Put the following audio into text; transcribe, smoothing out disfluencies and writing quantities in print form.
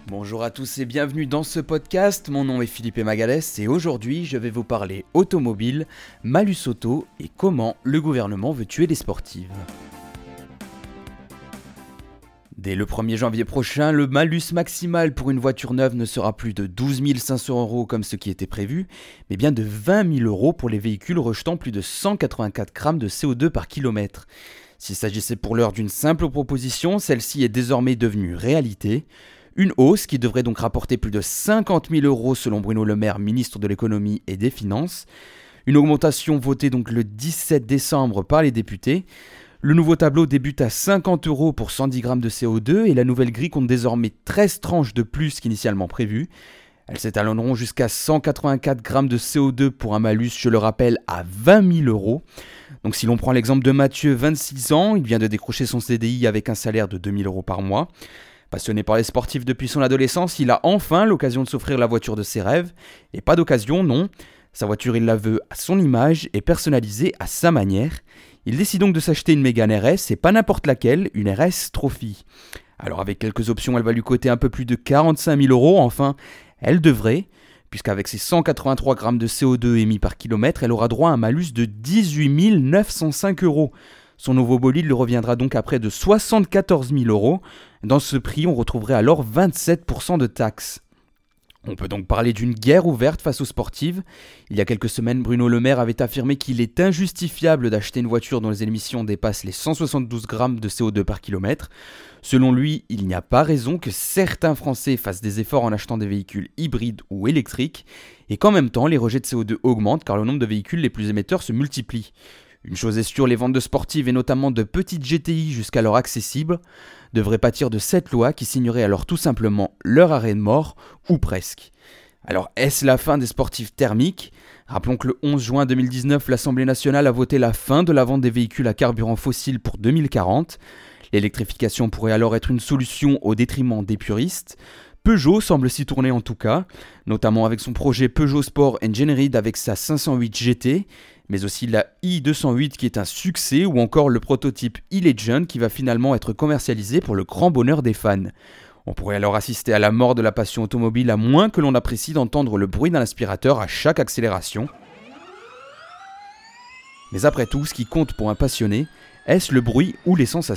Bonjour à tous et bienvenue dans ce podcast, mon nom est Philippe Magalès et aujourd'hui je vais vous parler automobile, malus auto et comment le gouvernement veut tuer les sportives. Dès le 1er janvier prochain, le malus maximal pour une voiture neuve ne sera plus de 12 500 € comme ce qui était prévu, mais bien de 20 000 € pour les véhicules rejetant plus de 184 grammes de CO2 par kilomètre. S'il s'agissait pour l'heure d'une simple proposition, celle-ci est désormais devenue réalité. Une hausse qui devrait donc rapporter plus de 50 000 € selon Bruno Le Maire, ministre de l'économie et des finances. Une augmentation votée donc le 17 décembre par les députés. Le nouveau tableau débute à 50 € pour 110 grammes de CO2 et la nouvelle grille compte désormais 13 tranches de plus qu'initialement prévues. Elles s'étalonneront jusqu'à 184 grammes de CO2 pour un malus, je le rappelle, à 20 000 €. Donc si l'on prend l'exemple de Mathieu, 26 ans, il vient de décrocher son CDI avec un salaire de 2 000 € par mois. Passionné par les sportifs depuis son adolescence, il a enfin l'occasion de s'offrir la voiture de ses rêves. Et pas d'occasion, non. Sa voiture, il la veut à son image et personnalisée à sa manière. Il décide donc de s'acheter une Mégane RS et pas n'importe laquelle, une RS Trophy. Alors avec quelques options, elle va lui coûter un peu plus de 45 000 €, enfin, elle devrait, puisqu'avec ses 183 grammes de CO2 émis par kilomètre, elle aura droit à un malus de 18 905 €. Son nouveau bolide lui reviendra donc à près de 74 000 €. Dans ce prix, on retrouverait alors 27% de taxes. On peut donc parler d'une guerre ouverte face aux sportives. Il y a quelques semaines, Bruno Le Maire avait affirmé qu'il est injustifiable d'acheter une voiture dont les émissions dépassent les 172 grammes de CO2 par kilomètre. Selon lui, il n'y a pas raison que certains Français fassent des efforts en achetant des véhicules hybrides ou électriques, et qu'en même temps, les rejets de CO2 augmentent car le nombre de véhicules les plus émetteurs se multiplie. Une chose est sûre, les ventes de sportives et notamment de petites GTI jusqu'alors accessibles devraient pâtir de cette loi qui signerait alors tout simplement leur arrêt de mort, ou presque. Alors est-ce la fin des sportifs thermiques ? Rappelons que le 11 juin 2019, l'Assemblée nationale a voté la fin de la vente des véhicules à carburant fossile pour 2040. L'électrification pourrait alors être une solution au détriment des puristes. Peugeot semble s'y tourner en tout cas, notamment avec son projet Peugeot Sport Engineered avec sa 508 GT, mais aussi la i208 qui est un succès, ou encore le prototype e-Legend qui va finalement être commercialisé pour le grand bonheur des fans. On pourrait alors assister à la mort de la passion automobile à moins que l'on apprécie d'entendre le bruit d'un aspirateur à chaque accélération. Mais après tout, ce qui compte pour un passionné, est-ce le bruit ou les sensations ?